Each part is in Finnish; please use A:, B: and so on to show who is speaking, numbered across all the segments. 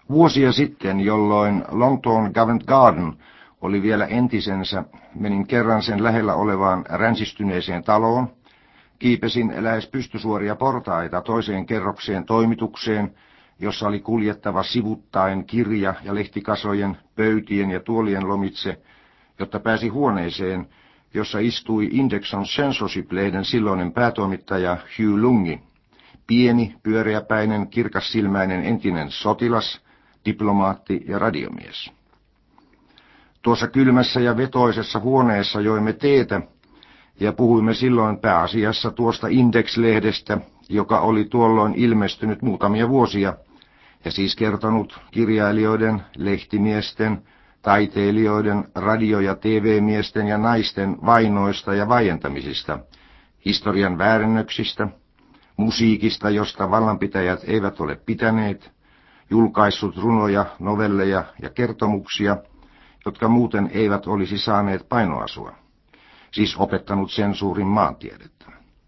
A: Vuosia sitten, jolloin Longthorn Covent Garden oli vielä entisensä, menin kerran sen lähellä olevaan ränsistyneeseen taloon, kiipesin lähes pystysuoria portaita toiseen kerrokseen toimitukseen, jossa oli kuljettava sivuttaen kirja- ja lehtikasojen, pöytien ja tuolien lomitse, jotta pääsi huoneeseen, jossa istui Indexon Censorship-lehden silloinen päätoimittaja Hugh Lungi, pieni, pyöreäpäinen, kirkassilmäinen entinen sotilas, diplomaatti ja radiomies. Tuossa kylmässä ja vetoisessa huoneessa joimme teetä ja puhuimme silloin pääasiassa tuosta Index-lehdestä, joka oli tuolloin ilmestynyt muutamia vuosia, ja siis kertonut kirjailijoiden, lehtimiesten, taiteilijoiden, radio- ja TV-miesten ja naisten vainoista ja vaientamisista, historian väärennöksistä, musiikista, josta vallanpitäjät eivät ole pitäneet, julkaissut runoja, novelleja ja kertomuksia, jotka muuten eivät olisi saaneet painoasua, siis opettanut sensuurin maantiedettä.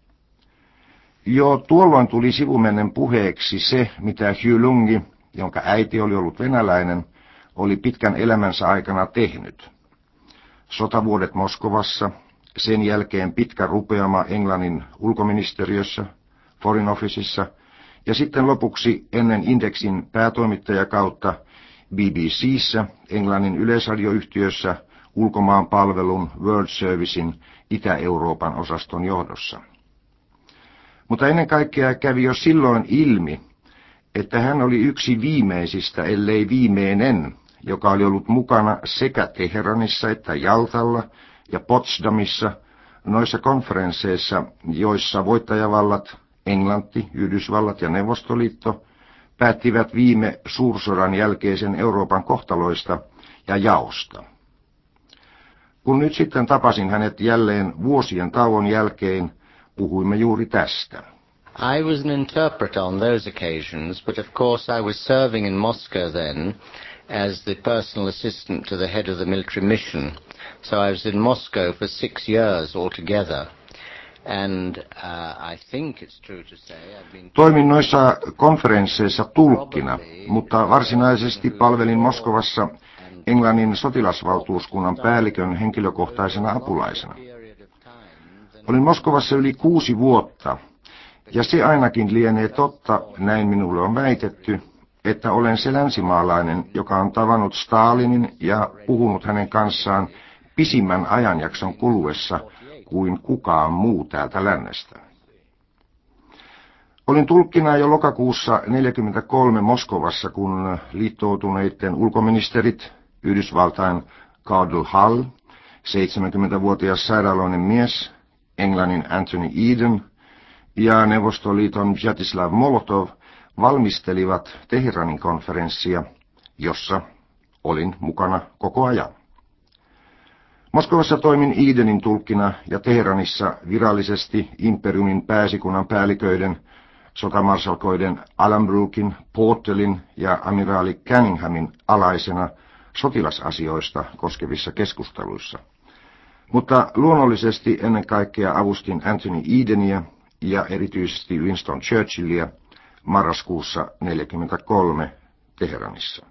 A: Jo tuolloin tuli sivumennen puheeksi se, mitä Hugh Lungi, jonka äiti oli ollut venäläinen, oli pitkän elämänsä aikana tehnyt. Sotavuodet Moskovassa, sen jälkeen pitkä rupeama Englannin ulkoministeriössä, Foreign Officeissa, ja sitten lopuksi ennen Indexin päätoimittajakautta BBC:ssä, Englannin yleisradioyhtiössä, ulkomaanpalvelun World Servicein Itä-Euroopan osaston johdossa. Mutta ennen kaikkea kävi jo silloin ilmi, että hän oli yksi viimeisistä, ellei viimeinen, joka oli ollut mukana sekä Teheranissa että Jaltalla ja Potsdamissa noissa konferensseissa, joissa voittajavallat, Englanti, Yhdysvallat ja Neuvostoliitto päättivät viime suursodan jälkeisen Euroopan kohtaloista ja jaosta. Kun nyt sitten tapasin hänet jälleen vuosien tauon jälkeen, puhuimme juuri tästä.
B: I was an interpreter on those occasions, but of course I was serving in Moscow then as the personal assistant to the head of the military mission. So I was in Moscow for 6 years altogether. And I think it's true to say I've been...
A: Toimin noissa konferensseissa tulkkina, mutta varsinaisesti palvelin Moskovassa Englannin sotilasvaltuuskunnan päällikön henkilökohtaisena apulaisena. Olin Moskovassa yli 6 vuotta, ja se ainakin lienee totta, näin minulle on väitetty, että olen se länsimaalainen, joka on tavannut Stalinin ja puhunut hänen kanssaan pisimmän ajanjakson kuluessa kuin kukaan muu täältä lännestä. Olin tulkkina jo lokakuussa 1943 Moskovassa, kun liittoutuneiden ulkoministerit, Yhdysvaltain Cardinal Hull, 70-vuotias sairaaloinen mies, Englannin Anthony Eden ja Neuvostoliiton Vjatislav Molotov valmistelivat Teheranin konferenssia, jossa olin mukana koko ajan. Moskovassa toimin Edenin tulkkina ja Teheranissa virallisesti imperiumin pääsikunnan päälliköiden, sotamarsalkoiden Alanbrookin, Portelin ja amiraali Cunninghamin alaisena sotilasasioista koskevissa keskusteluissa. Mutta luonnollisesti ennen kaikkea avustin Anthony Edeniä ja erityisesti Winston Churchillia marraskuussa 1943 Teheranissa.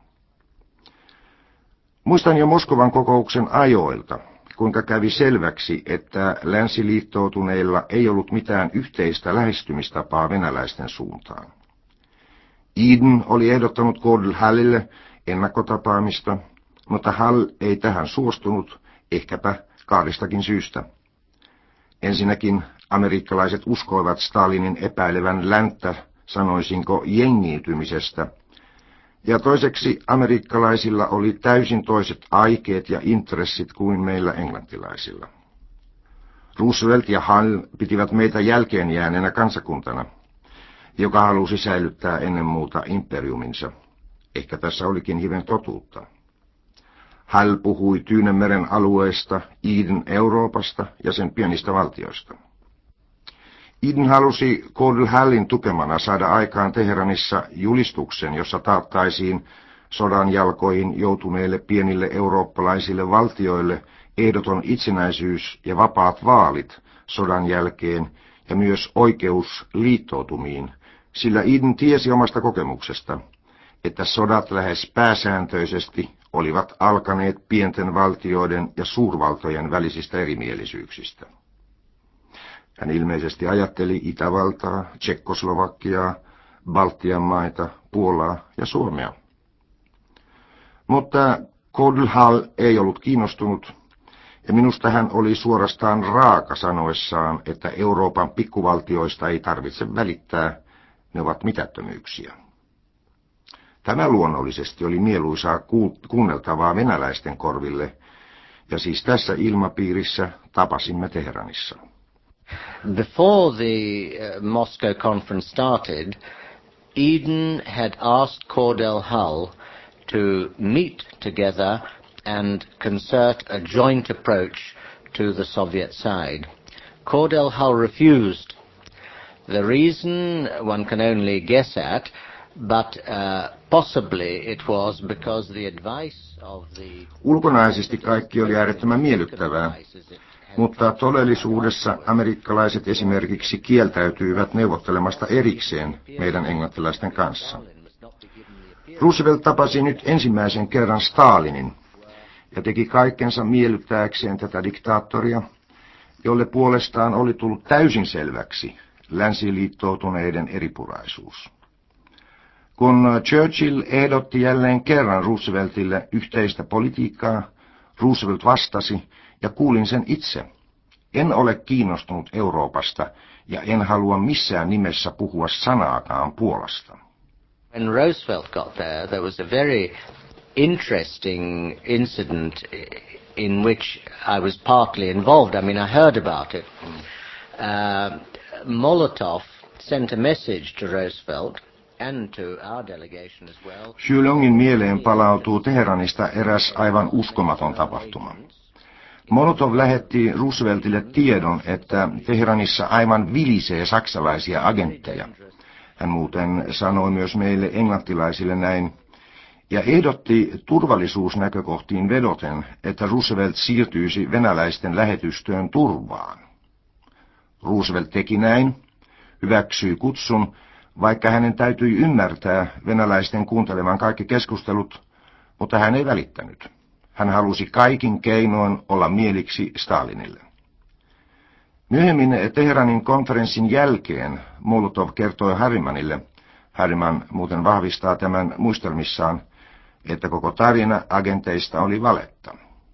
A: Muistan jo Moskovan kokouksen ajoilta, kuinka kävi selväksi, että länsiliittoutuneilla ei ollut mitään yhteistä lähestymistapaa venäläisten suuntaan. Eden oli ehdottanut Gordon Hallille ennakkotapaamista, mutta Hall ei tähän suostunut, ehkäpä 2 syystä. Ensinnäkin amerikkalaiset uskoivat Stalinin epäilevän länttä, sanoisinko jengiytymisestä, ja toiseksi amerikkalaisilla oli täysin toiset aikeet ja intressit kuin meillä englantilaisilla. Roosevelt ja Hull pitivät meitä jälkeen jääneenä kansakuntana, joka halusi säilyttää ennen muuta imperiuminsa. Ehkä tässä olikin hiven totuutta. Hull puhui Tyynenmeren alueesta, Eden Euroopasta ja sen pienistä valtioista. Eden halusi Cordell Hullin tukemana saada aikaan Teheranissa julistuksen, jossa taattaisiin sodan jalkoihin joutuneille pienille eurooppalaisille valtioille ehdoton itsenäisyys ja vapaat vaalit sodan jälkeen ja myös oikeus liittoutumiin, sillä Eden tiesi omasta kokemuksesta, että sodat lähes pääsääntöisesti olivat alkaneet pienten valtioiden ja suurvaltojen välisistä erimielisyyksistä. Hän ilmeisesti ajatteli Itävaltaa, Tšekkoslovakiaa, Baltian maita, Puolaa ja Suomea. Mutta Cordell ei ollut kiinnostunut, ja minusta hän oli suorastaan raaka sanoessaan, että Euroopan pikkuvaltioista ei tarvitse välittää, ne ovat mitättömyyksiä. Tämä luonnollisesti oli mieluisaa kuunneltavaa venäläisten korville, ja siis tässä ilmapiirissä tapasimme Teheranissa.
B: Before the Moscow conference started, Eden had asked Cordell Hull to meet together and concert a joint approach to the Soviet side. Cordell Hull refused. The reason one can only guess at, but possibly it was because the advice of the...
A: Ulkonaisesti kaikki oli äärettömän miellyttävää, mutta todellisuudessa amerikkalaiset esimerkiksi kieltäytyivät neuvottelemasta erikseen meidän englantilaisten kanssa. Roosevelt tapasi nyt ensimmäisen kerran Stalinin ja teki kaikkensa miellyttääkseen tätä diktaattoria, jolle puolestaan oli tullut täysin selväksi länsiliittoutuneiden eripuraisuus. Kun Churchill ehdotti jälleen kerran Rooseveltille yhteistä politiikkaa, Roosevelt vastasi, ja kuulin sen itse: en ole kiinnostunut Euroopasta ja en halua missään nimessä puhua sanaakaan Puolasta.
B: When Roosevelt got there, there was a very interesting incident in which I was partly involved. I mean, I heard about it. Molotov sent a message to Roosevelt and to our delegation as well.
A: Xulongin mieleen palautuu Teheranista eräs aivan uskomaton tapahtuma. Molotov lähetti Rooseveltille tiedon, että Teheranissa aivan vilisee saksalaisia agentteja. Hän muuten sanoi myös meille englantilaisille näin, ja ehdotti turvallisuusnäkökohtiin vedoten, että Roosevelt siirtyisi venäläisten lähetystöön turvaan. Roosevelt teki näin, hyväksyi kutsun, vaikka hänen täytyi ymmärtää venäläisten kuuntelevan kaikki keskustelut, mutta hän ei välittänyt. Hän halusi kaikin keinoin olla mieliksi Stalinille. Myöhemmin Teheranin konferenssin jälkeen Molotov kertoi Harrimanille, Harriman muuten vahvistaa tämän muistelmissaan, että koko tarina agenteista oli valetta.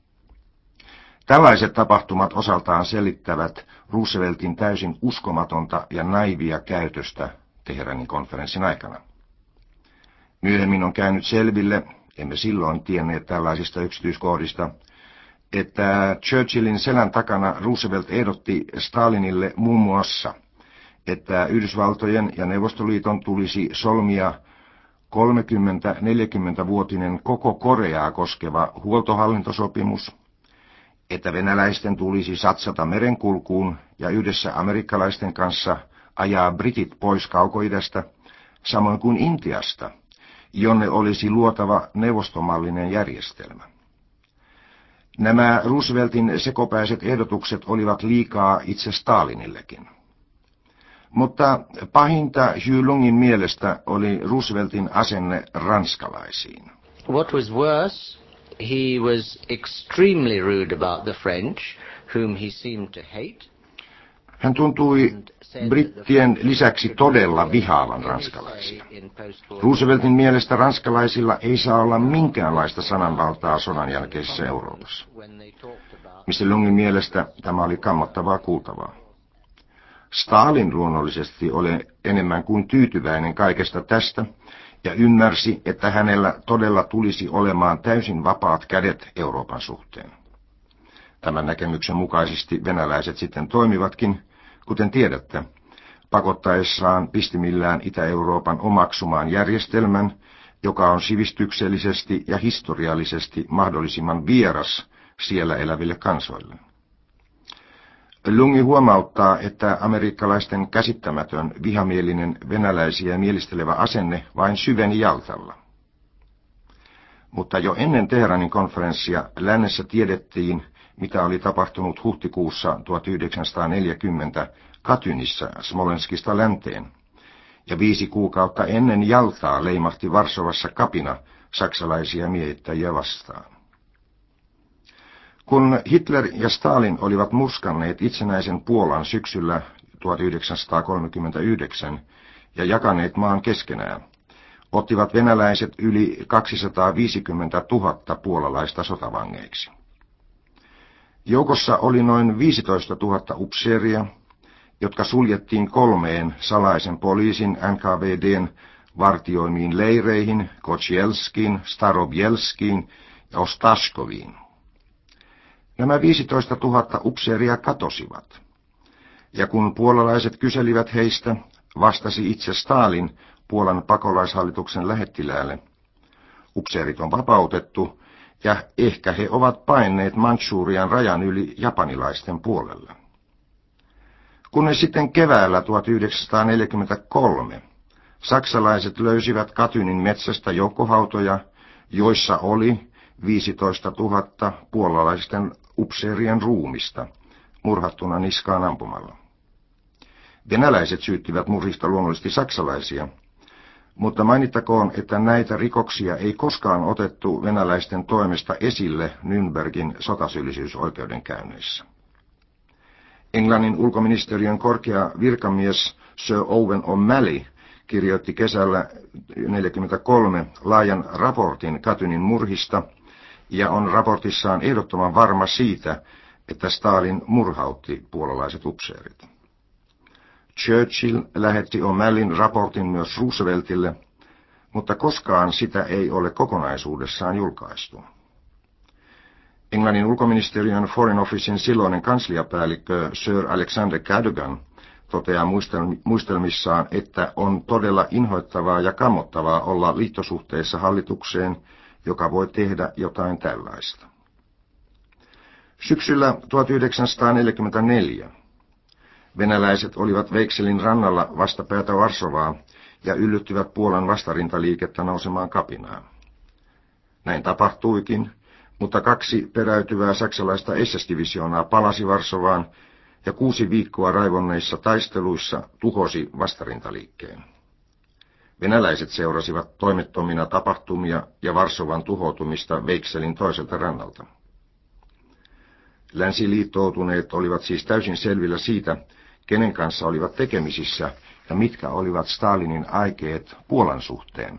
A: Tällaiset tapahtumat osaltaan selittävät Rooseveltin täysin uskomatonta ja naivia käytöstä Teheranin konferenssin aikana. Myöhemmin on käynyt selville, emme silloin tienneet tällaisista yksityiskohdista, että Churchillin selän takana Roosevelt ehdotti Stalinille muun muassa, että Yhdysvaltojen ja Neuvostoliiton tulisi solmia 30-40-vuotinen koko Koreaa koskeva huoltohallintosopimus, että venäläisten tulisi satsata merenkulkuun ja yhdessä amerikkalaisten kanssa ajaa britit pois kaukoidästä, samoin kuin Intiasta, jonne olisi luotava neuvostomallinen järjestelmä. Nämä Rooseveltin sekopäiset ehdotukset olivat liikaa itse Stalinillekin. Mutta pahinta Xulongin mielestä oli Rooseveltin asenne ranskalaisiin.
B: What was worse, he was extremely rude about the French, whom he seemed to hate.
A: Hän tuntui brittien lisäksi todella vihaavan ranskalaisia. Rooseveltin mielestä ranskalaisilla ei saa olla minkäänlaista sananvaltaa sodan jälkeisessä Euroopassa. Mr. Lungin mielestä tämä oli kammottavaa kuultavaa. Stalin luonnollisesti oli enemmän kuin tyytyväinen kaikesta tästä ja ymmärsi, että hänellä todella tulisi olemaan täysin vapaat kädet Euroopan suhteen. Tämän näkemyksen mukaisesti venäläiset sitten toimivatkin, kuten tiedätte, pakottaessaan pistimillään Itä-Euroopan omaksumaan järjestelmän, joka on sivistyksellisesti ja historiallisesti mahdollisimman vieras siellä eläville kansoille. Lungi huomauttaa, että amerikkalaisten käsittämätön vihamielinen venäläisiä mielistelevä asenne vain syveni Jaltalla. Mutta jo ennen Teheranin konferenssia lännessä tiedettiin, mitä oli tapahtunut huhtikuussa 1940 Katynissa Smolenskista länteen, ja 5 kuukautta ennen Jaltaa leimahti Varsovassa kapina saksalaisia miehittäjiä vastaan. Kun Hitler ja Stalin olivat murskanneet itsenäisen Puolan syksyllä 1939 ja jakaneet maan keskenään, ottivat venäläiset yli 250 000 puolalaista sotavangeiksi. Joukossa oli noin 15 000 upseeria, jotka suljettiin 3 salaisen poliisin NKVD:n vartioimiin leireihin Kozielskiin, Starobielskiin ja Ostashkoviin. Nämä 15 000 upseeria katosivat, ja kun puolalaiset kyselivät heistä, vastasi itse Stalin Puolan pakolaishallituksen lähettiläälle: upseerit on vapautettu, ja ehkä he ovat paenneet Mantsurian rajan yli japanilaisten puolelle. Kun ne sitten keväällä 1943 saksalaiset löysivät Katynin metsästä joukkohautoja, joissa oli 15 000 puolalaisten upseerien ruumista murhattuna niskaan ampumalla. Venäläiset syyttivät murhista luonnollisesti saksalaisia, mutta mainittakoon, että näitä rikoksia ei koskaan otettu venäläisten toimesta esille Nürnbergin sotasyyllisyysoikeudenkäynneissä. Englannin ulkoministeriön korkea virkamies Sir Owen O'Malley kirjoitti kesällä 1943 laajan raportin Katynin murhista ja on raportissaan ehdottoman varma siitä, että Stalin murhautti puolalaiset upseerit. Churchill lähetti O'Malleyn raportin myös Rooseveltille, mutta koskaan sitä ei ole kokonaisuudessaan julkaistu. Englannin ulkoministeriön Foreign Officein silloinen kansliapäällikkö Sir Alexander Cadogan toteaa muistelmissaan, että on todella inhoittavaa ja kammottavaa olla liittosuhteessa hallitukseen, joka voi tehdä jotain tällaista. Syksyllä 1944 venäläiset olivat Veikselin rannalla vastapäätä Varsovaa ja yllyttivät Puolan vastarintaliikettä nousemaan kapinaan. Näin tapahtuikin, mutta 2 peräytyvää saksalaista SS-divisioonaa palasi Varsovaan ja 6 viikkoa raivonneissa taisteluissa tuhosi vastarintaliikkeen. Venäläiset seurasivat toimettomina tapahtumia ja Varsovan tuhoutumista Veikselin toiselta rannalta. Länsiliittoutuneet olivat siis täysin selvillä siitä, kenen kanssa olivat tekemisissä ja mitkä olivat Stalinin aikeet Puolan suhteen.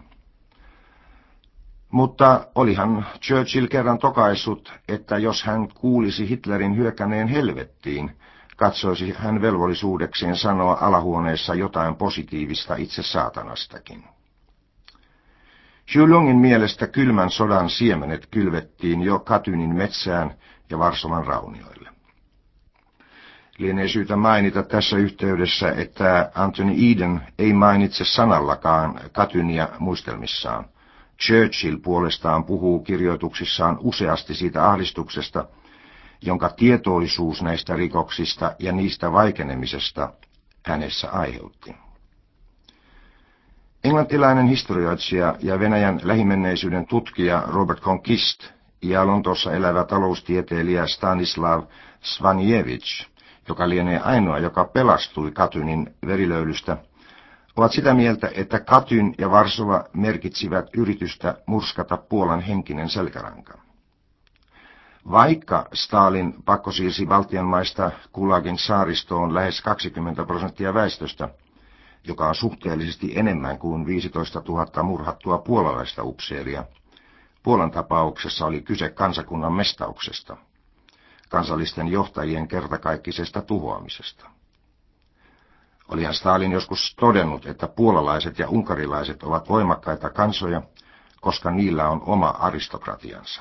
A: Mutta olihan Churchill kerran tokaissut, että jos hän kuulisi Hitlerin hyökäneen helvettiin, katsoisi hän velvollisuudekseen sanoa alahuoneessa jotain positiivista itse saatanastakin. Schulungin mielestä kylmän sodan siemenet kylvettiin jo Katynin metsään ja Varsovan raunioille. Lienee syytä mainita tässä yhteydessä, että Anthony Eden ei mainitse sanallakaan Katynia muistelmissaan. Churchill puolestaan puhuu kirjoituksissaan useasti siitä ahdistuksesta, jonka tietoisuus näistä rikoksista ja niistä vaikenemisesta hänessä aiheutti. Englantilainen historioitsija ja Venäjän lähimenneisyyden tutkija Robert Conquist ja Lontoossa elävä taloustieteilijä Stanislav Svanjevich, joka lienee ainoa, joka pelastui Katynin verilöylystä, ovat sitä mieltä, että Katyn ja Varsova merkitsivät yritystä murskata Puolan henkinen selkäranka. Vaikka Stalin pakkosiirsi Baltian maista Gulagin saaristoon lähes 20% väestöstä, joka on suhteellisesti enemmän kuin 15 000 murhattua puolalaista upseeria, Puolan tapauksessa oli kyse kansakunnan mestauksesta, kansallisten johtajien kertakaikkisesta tuhoamisesta. Olihan Stalin joskus todennut, että puolalaiset ja unkarilaiset ovat voimakkaita kansoja, koska niillä on oma aristokratiansa.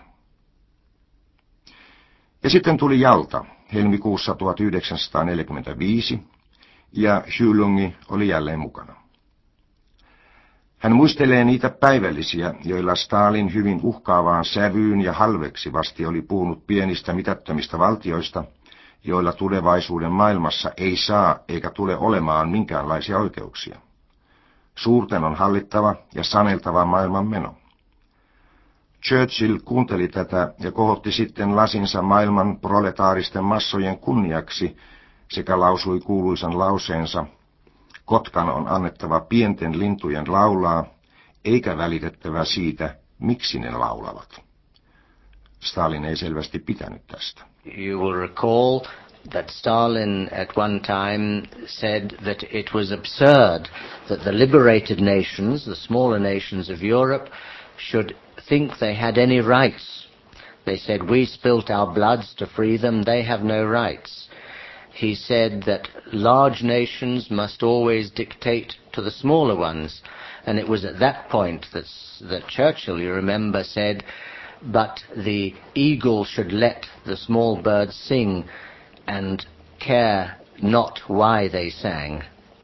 A: Ja sitten tuli Jalta helmikuussa 1945, ja Schulungi oli jälleen mukana. Hän muistelee niitä päivällisiä, joilla Stalin hyvin uhkaavaan sävyyn ja halveksivasti oli puhunut pienistä mitättömistä valtioista, joilla tulevaisuuden maailmassa ei saa eikä tule olemaan minkäänlaisia oikeuksia. Suurten on hallittava ja saneltava maailman meno. Churchill kuunteli tätä ja kohotti sitten lasinsa maailman proletaaristen massojen kunniaksi sekä lausui kuuluisan lauseensa: Kotkan on annettava pienten lintujen laulaa, eikä välitettävä siitä, miksi ne laulavat. Stalin ei selvästi pitänyt tästä.
B: You will recall that Stalin at one time said that it was absurd that the liberated nations, the smaller nations of Europe, should think they had any rights. They said, we spilt our bloods to free them, they have no rights. He said that large nations must always dictate to the smaller ones. And it was at that point that Churchill, you remember, said, but the eagle should let the small birds sing and care not why they sang.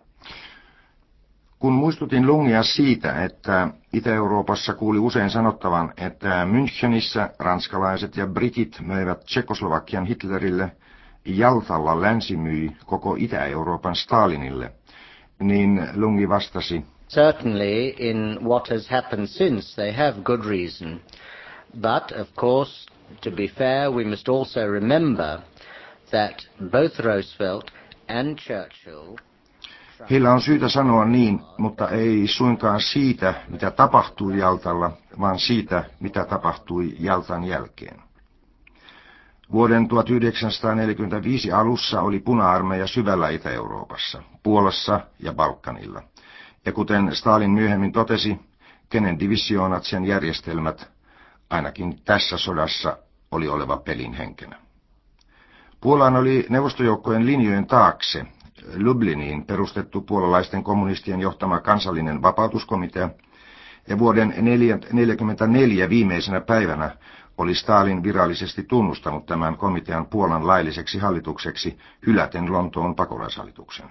A: Kun muistutin Lungia siitä, että Itä-Euroopassa kuuli usein sanottavan, että Münchenissä ranskalaiset ja britit möivät Tšekoslovakian Hitlerille, Jaltalla länsi myi koko Itä-Euroopan Stalinille, niin Lungi vastasi,
B: certainly in what has happened since they have good reason. But, of course, to be fair, we must also remember that both Roosevelt and Churchill...
A: Heillä on syytä sanoa niin, mutta ei suinkaan siitä, mitä tapahtui Jaltalla, vaan siitä, mitä tapahtui Jaltan jälkeen. Vuoden 1945 alussa oli puna-armeija syvällä Itä-Euroopassa, Puolassa ja Balkanilla. Ja kuten Stalin myöhemmin totesi, kenen divisioonat sen järjestelmät, ainakin tässä sodassa, oli oleva pelin henkenä. Puolaan oli neuvostojoukkojen linjojen taakse Lubliniin perustettu puolalaisten kommunistien johtama kansallinen vapautuskomitea, ja vuoden 1944 viimeisenä päivänä oli Stalin virallisesti tunnustanut tämän komitean Puolan lailliseksi hallitukseksi hyläten Lontoon pakolaishallituksen.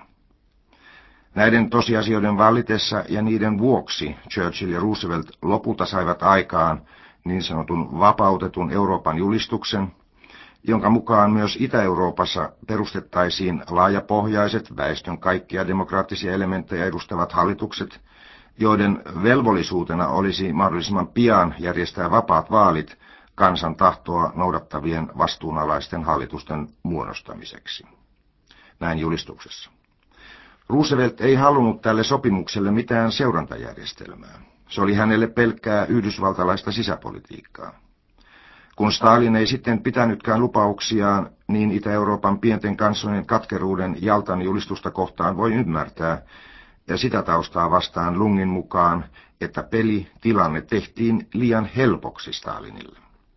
A: Näiden tosiasioiden vallitessa ja niiden vuoksi Churchill ja Roosevelt lopulta saivat aikaan niin sanotun vapautetun Euroopan julistuksen, jonka mukaan myös Itä-Euroopassa perustettaisiin laajapohjaiset väestön kaikkia demokraattisia elementtejä edustavat hallitukset, joiden velvollisuutena olisi mahdollisimman pian järjestää vapaat vaalit kansan tahtoa noudattavien vastuunalaisten hallitusten muodostamiseksi. Näin julistuksessa. Roosevelt ei halunnut tälle sopimukselle mitään seurantajärjestelmää. Se oli hänelle pelkkää yhdysvaltalaista sisäpolitiikkaa. Kun Stalin ei sitten pitänytkään lupauksiaan, niin Itä-Euroopan pienten kansojen katkeruuden Jaltan julistusta kohtaan voi ymmärtää, ja sitä taustaa vastaan Lungin mukaan, että pelitilanne tehtiin liian helpoksi Stalinille.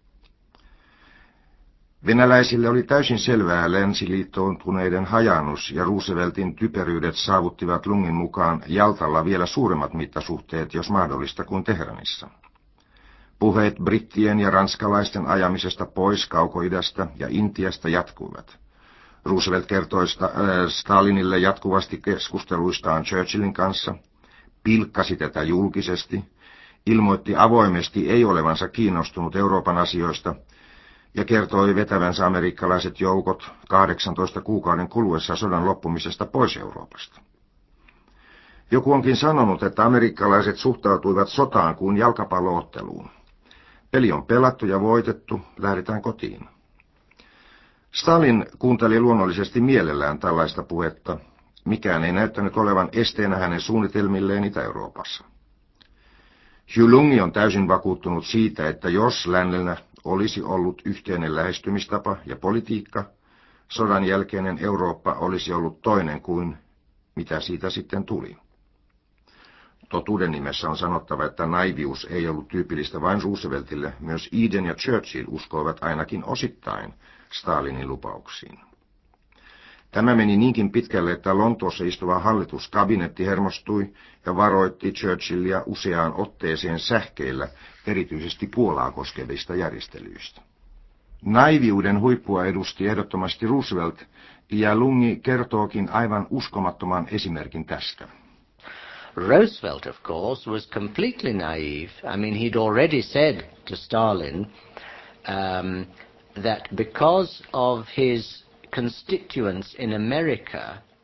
A: Venäläisille oli täysin selvää länsiliittoutuneiden hajannus ja Rooseveltin typeryydet saavuttivat Lungin mukaan Jaltalla vielä suuremmat mittasuhteet, jos mahdollista, kuin Teheranissa. Puheet brittien ja ranskalaisten ajamisesta pois Kaukoidästä ja Intiasta jatkuivat. Roosevelt kertoi Stalinille jatkuvasti keskusteluistaan Churchillin kanssa, pilkkasi tätä julkisesti, ilmoitti avoimesti ei olevansa kiinnostunut Euroopan asioista ja kertoi vetävänsä amerikkalaiset joukot 18 kuukauden kuluessa sodan loppumisesta pois Euroopasta. Joku onkin sanonut, että amerikkalaiset suhtautuivat sotaan kuin jalkapallootteluun. Peli on pelattu ja voitettu, lähdetään kotiin. Stalin kuunteli luonnollisesti mielellään tällaista puhetta. Mikään ei näyttänyt olevan esteenä hänen suunnitelmilleen Itä-Euroopassa. Hugh Lungi on täysin vakuuttunut siitä, että jos lännellä olisi ollut yhteinen lähestymistapa ja politiikka, sodan jälkeinen Eurooppa olisi ollut toinen kuin mitä siitä sitten tuli. Totuuden nimessä on sanottava, että naivius ei ollut tyypillistä vain Rooseveltille, myös Eden ja Churchill uskoivat ainakin osittain Stalinin lupauksiin. Tämä meni niinkin pitkälle, että Lontoossa istuva hallituskabinetti hermostui ja varoitti Churchillia useaan otteeseen sähkeillä, erityisesti Puolaa koskevista järjestelyistä. Naiviuden huippua edusti ehdottomasti Roosevelt, ja Lungi kertookin aivan uskomattoman esimerkin tästä.
B: Roosevelt, of course, was completely naive. I mean, he'd already said to Stalin that because of his constituents in America...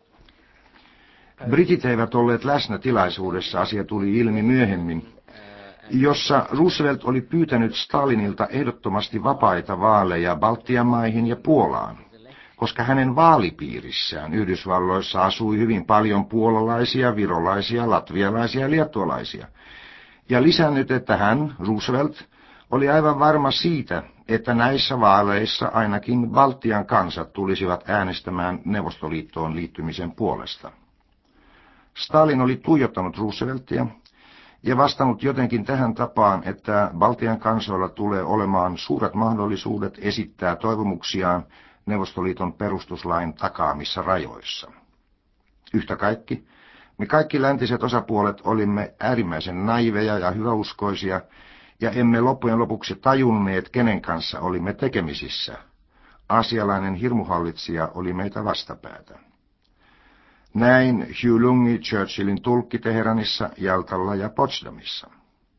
A: Britit eivät olleet läsnä tilaisuudessa, asia tuli ilmi myöhemmin, jossa Roosevelt oli pyytänyt Stalinilta ehdottomasti vapaita vaaleja Baltian maihin ja Puolaan, koska hänen vaalipiirissään Yhdysvalloissa asui hyvin paljon puolalaisia, virolaisia, latvialaisia ja liettualaisia, ja lisännyt, että hän, Roosevelt, oli aivan varma siitä, että näissä vaaleissa ainakin Baltian kansat tulisivat äänestämään Neuvostoliittoon liittymisen puolesta. Stalin oli tuijottanut Rooseveltia ja vastannut jotenkin tähän tapaan, että Baltian kansoilla tulee olemaan suuret mahdollisuudet esittää toivomuksiaan Neuvostoliiton perustuslain takaamissa rajoissa. Yhtä kaikki, me kaikki läntiset osapuolet olimme äärimmäisen naiveja ja hyväuskoisia, ja emme loppujen lopuksi tajunneet, kenen kanssa olimme tekemisissä. Aasialainen hirmuhallitsija oli meitä vastapäätä. Näin Huey Lungi, Churchillin tulkki Teheranissa, Jaltalla ja Potsdamissa.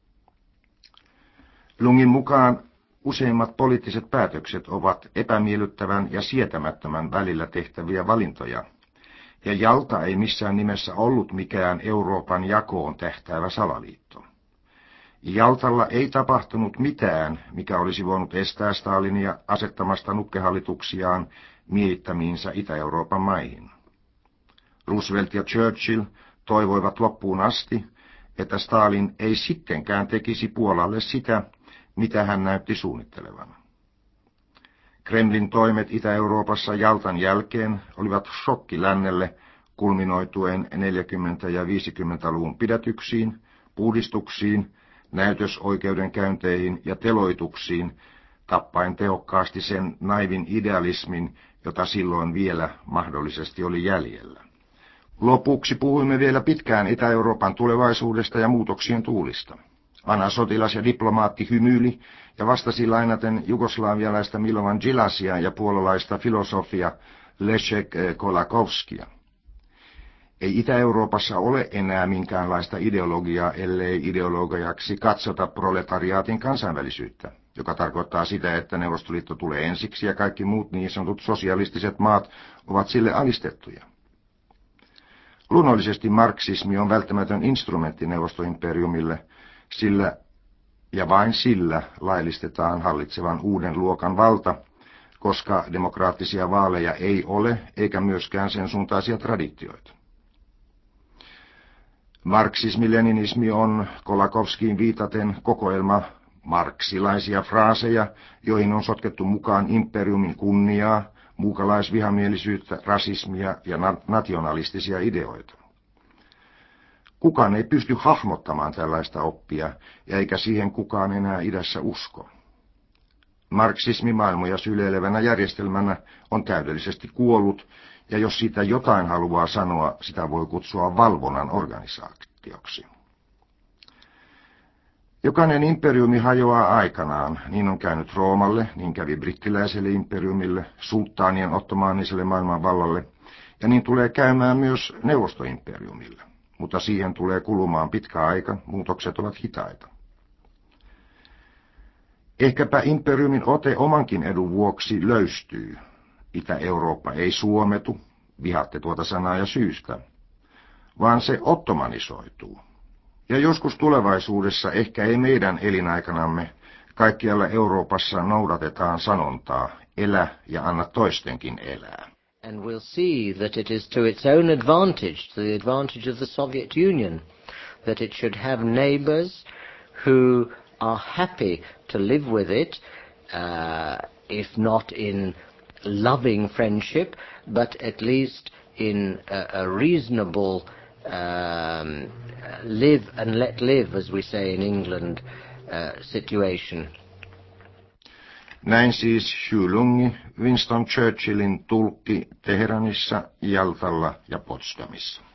A: Lungin mukaan useimmat poliittiset päätökset ovat epämiellyttävän ja sietämättömän välillä tehtäviä valintoja, ja Jalta ei missään nimessä ollut mikään Euroopan jakoon tähtäävä salaliitto. Jaltalla ei tapahtunut mitään, mikä olisi voinut estää Stalinia asettamasta nukkehallituksiaan miehittämiinsä Itä-Euroopan maihin. Roosevelt ja Churchill toivoivat loppuun asti, että Stalin ei sittenkään tekisi Puolalle sitä, mitä hän näytti suunnittelevan. Kremlin toimet Itä-Euroopassa Jaltan jälkeen olivat shokki lännelle kulminoituen 40- ja 50-luvun pidätyksiin, puhdistuksiin, näytösoikeudenkäynteihin ja teloituksiin, tappaen tehokkaasti sen naivin idealismin, jota silloin vielä mahdollisesti oli jäljellä. Lopuksi puhuimme vielä pitkään Itä-Euroopan tulevaisuudesta ja muutoksien tuulista. Vanha sotilas ja diplomaatti hymyili ja vastasi lainaten jugoslavialaista Milovan Djilasia ja puolalaista filosofia Leszek Kolakowskia. Ei Itä-Euroopassa ole enää minkäänlaista ideologiaa, ellei ideologiaksi katsota proletariaatin kansainvälisyyttä, joka tarkoittaa sitä, että Neuvostoliitto tulee ensiksi ja kaikki muut niin sanotut sosialistiset maat ovat sille alistettuja. Luonnollisesti marksismi on välttämätön instrumentti neuvostoimperiumille, sillä ja vain sillä laillistetaan hallitsevan uuden luokan valta, koska demokraattisia vaaleja ei ole eikä myöskään sen suuntaisia traditioita. Marksismi-leninismi on Kolakowskiin viitaten kokoelma marksilaisia fraaseja, joihin on sotkettu mukaan imperiumin kunniaa, muukalaisvihamielisyyttä, rasismia ja nationalistisia ideoita. Kukaan ei pysty hahmottamaan tällaista oppia, ja eikä siihen kukaan enää idässä usko. Marksismi maailmoja syleilevänä järjestelmänä on täydellisesti kuollut, ja jos siitä jotain haluaa sanoa, sitä voi kutsua valvonnan organisaatioksi. Jokainen imperiumi hajoaa aikanaan, niin on käynyt Roomalle, niin kävi brittiläiselle imperiumille, sulttaanien ottomaaniselle maailmanvallalle, ja niin tulee käymään myös neuvostoimperiumille, mutta siihen tulee kulumaan pitkä aika, muutokset ovat hitaita. Ehkäpä imperiumin ote omankin edun vuoksi löystyy. Itä-Eurooppa ei suometu, vihaatte tuota sanaa ja syystä, vaan se ottomanisoituu. Ja joskus tulevaisuudessa, ehkä ei meidän elinaikanamme, kaikkialla Euroopassa noudatetaan sanontaa, elä ja anna toistenkin elää.
B: And we'll see that it is to its own advantage, to the advantage of the Soviet Union, that it should have neighbors who are happy to live with it, if not in loving friendship, but at least in a reasonable live and let live, as we say in England, situation.
A: Näin siis Huey Lungi, Winston Churchillin tulkki Teheranissa, Jaltalla ja Potsdamissa.